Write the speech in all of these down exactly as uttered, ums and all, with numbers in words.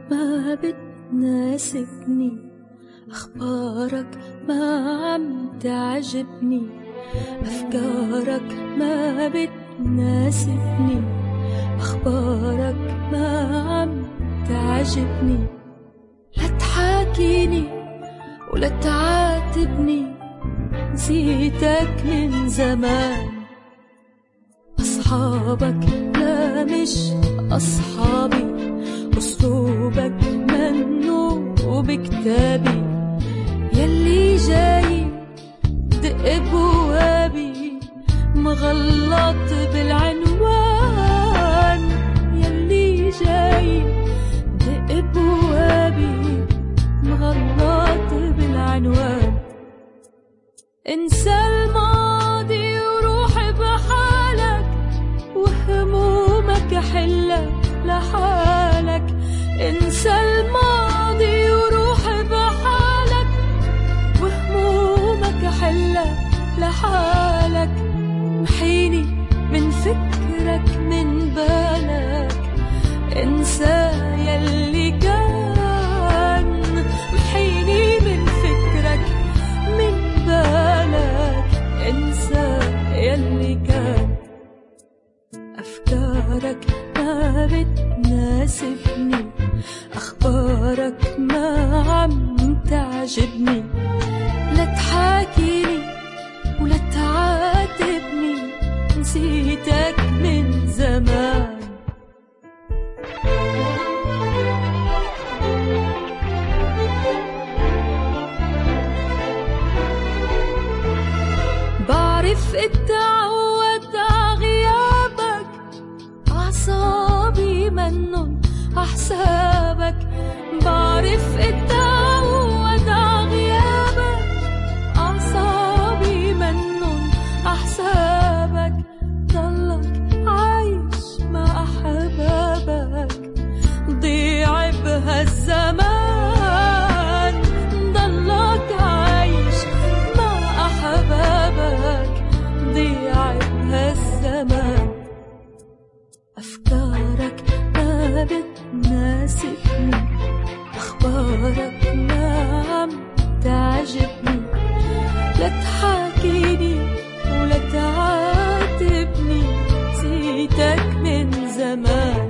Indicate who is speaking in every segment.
Speaker 1: ما بتناسبني، أخبارك ما عم تعجبني، أفكارك ما بتناسبني، أخبارك ما عم تعجبني. لا تحاكيني ولا تعاتبني، نسيتك من زمان. أصحابك لا مش أصحابي، أسلوبك منو بكتابي. يلي جاي دق بوابي، مغلط بالعنوان. يلي جاي دق بوابي، مغلط بالعنوان. انسى الماضي وروح بحالك، وهمومك حلك لحالك. انسى الماضي وروح بحالك، وهمومك حلك لحالك. محيني من فكرك من بالك، انسى يلي كان. محيني من فكرك من بالك، انسى يلي كان. أفكارك ما بتناسبني، أخبارك ما عم تعجبني. لا تحاكيني ولا تعاتبني، نسيتك من زمان. بعرف اتعود عغيابك، أعصابي منن أحسابك. بعرف اتعود عغيابك، أعصابي منن أحسابك. ضلك عايش مع أحبابك، ضيع بهالزمان. ضلك عايش مع أحبابك، ضيع بهالزمان. أفكارك ما بتناسبني، أخبارك ما عم تعجبني. لا تحاكيني ولا تعاتبني، نسيتك من زمان.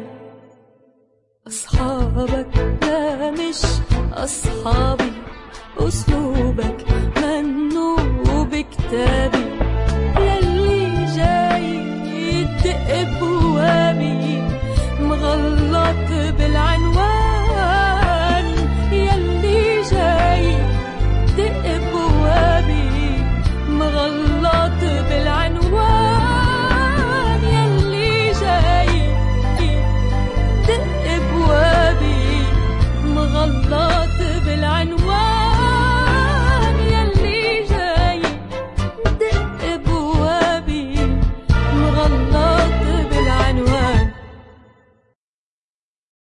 Speaker 1: أصحابك لا مش أصحابي، أسلوبك منو بكتابي. يلي جاي يدق بوابي، مغلط بالعنوان.